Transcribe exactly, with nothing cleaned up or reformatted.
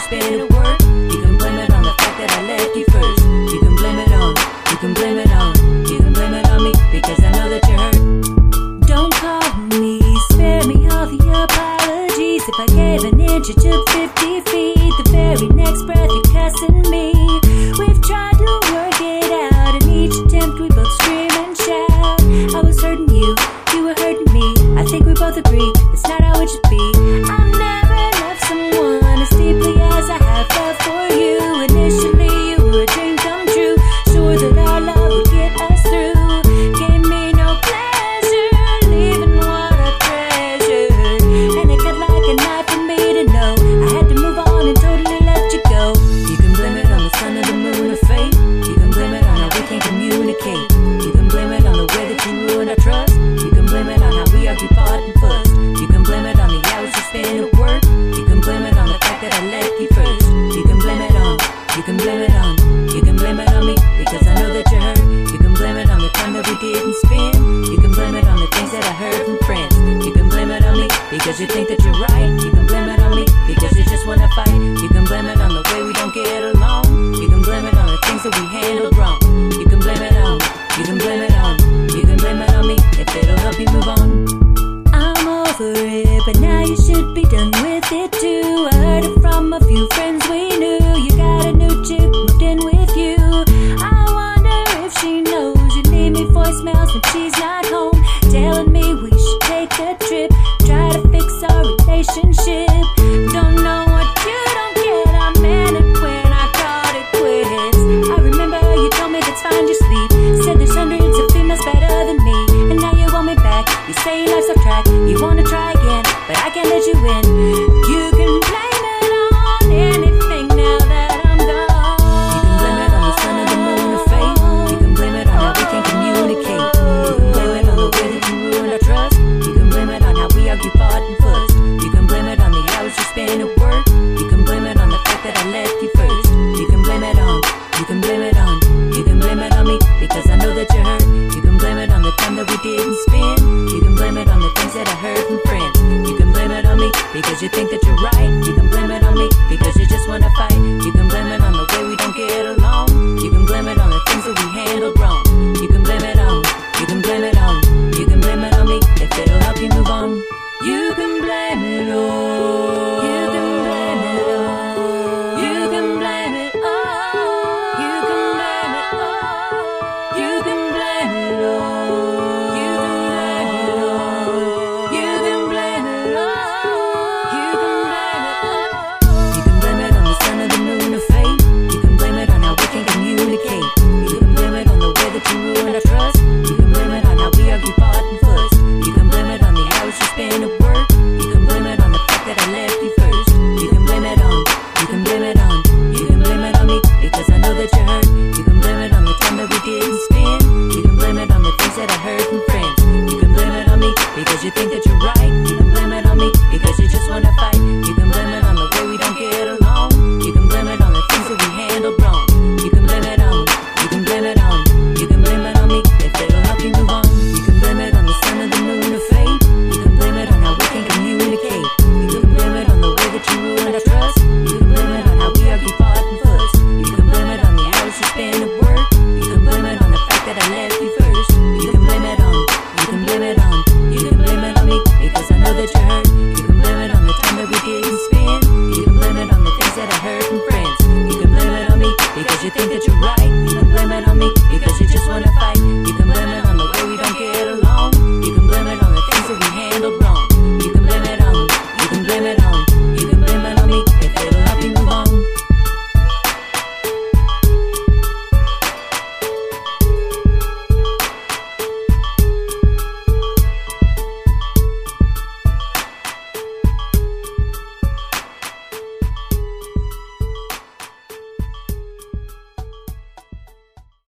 spent at work. You can blame it on the fact that I left you first. You can blame it on, you can blame it on, you can blame it on me, because I know that you're hurt. Don't call me, spare me all the apologies. If I gave an inch, you took fifty feet. The very next breath, you're cussing me. We've tried to work it out, and each attempt we both scream and shout. I was hurting you, you were hurting me. I think we both agree, it's not how it should be. I've never loved someone as deeply as I have felt for you. Initially, you were a dream come true, sure that our love would get us through. Gave me no pleasure, leaving what I treasured. And it cut like a knife for me to know I had to move on and totally let you go. You can blame it on the sun or the moon or fate. You can blame it on how we can't communicate. You can blame it on the way that you ruined our trust. You can blame it on how we argue, fought, and fussed. You can blame it on the hours you spent at work. You can blame it on the fact that I left you first. You can blame it on, you can blame it on, you can blame it on me, because I know that you're hurt. You can blame it on the time that we didn't spend. You can blame it on the things that I heard from friends. You can blame it on me, because you think that you're right. You can blame it on me, because you just wanna fight. You can blame it on the way we don't get along. You can blame it on the things that we handled wrong. You can blame it on, you can blame it on, you can blame it on me, if it'll help you move on. I'm over it, but now you should be done with it too. I heard it from a few friends we knew. You got a new chick moved in with you. I wonder if she knows you leave me voicemails when she's not home, telling me we should take a trip, try to fix our relationship. Don't know what you don't get, I meant it when I called it quits. I remember you told me that's fine, just leave. Said there's hundreds of females better than me, and now you want me back. You say life's off track, you wanna try again, but I can't let you in. You can blame it on anything now that I'm gone. You can blame it on the sun or the moon or fate. You can blame it on how we can't communicate. You can blame it on the way that you ruined our trust. You can blame it on how we argue, fought, and fussed. You can blame it on the hours you spent at work. You can blame it on the fact that I left you first. You can blame it on, you can blame it on, you can blame it on me, because I know that you're hurt. You can blame it on the time that we didn't spend. You can blame it on the things that I heard from friends. You can blame it on me, because you think that you're right. You can blame it on me, because you just wanna fight. You can blame it on the way we don't get along. You can blame it on the things that we handled wrong. You can blame it on, you can blame it on, you can blame it on me, if it'll help you move on. You can blame it on, you can blame it on, you can blame it on, you can blame it on, you can blame it on, you can blame it on, you can blame it on, you can blame it on. You can blame it on the sun or the moon or fate. You can blame it on how we can't communicate. You can blame it on the way that you ruined our trust. You can blame it on how we argue, fought, and fussed. You can blame it on the hours you spent at work. You can blame it on the fact that I left you first. You can blame it on, you can blame it on, you can blame it on me, because I know that you're hurt. You can blame it on the time that we didn't spend. You can blame it on the things that I heard from friends. You can blame it on me, because you think that you're right. You can blame it on me, because you just wanna fight. You can blame it on the way we don't get along. You can blame it on the things that we handled wrong. You can blame it on, you can blame it on, you can blame it on me, if it'll help you move on. You can blame it on the sun or the moon or fate. You can blame it on how we can't communicate. You can blame it on the way that you ruined our trust. You can blame it on how we argue, fought, and fussed.